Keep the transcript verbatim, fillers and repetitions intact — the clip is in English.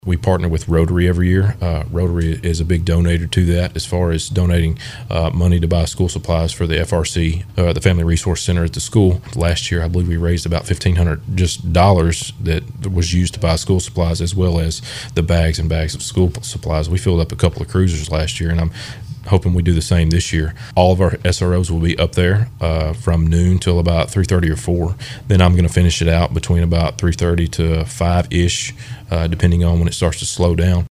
We partner with Rotary every year. Uh, Rotary is a big donator to that as far as donating uh, money to buy school supplies for the F R C, uh, the Family Resource Center at the school. Last year, I believe we raised about fifteen hundred dollars just dollars that was used to buy school supplies, as well as the bags and bags of school supplies. We filled up a couple of cruisers last year, and I'm hoping we do the same this year. All of our S R Os will be up there uh, from noon till about three thirty or four. Then I'm going to finish it out between about three thirty to five-ish, uh, depending on when it starts to slow down.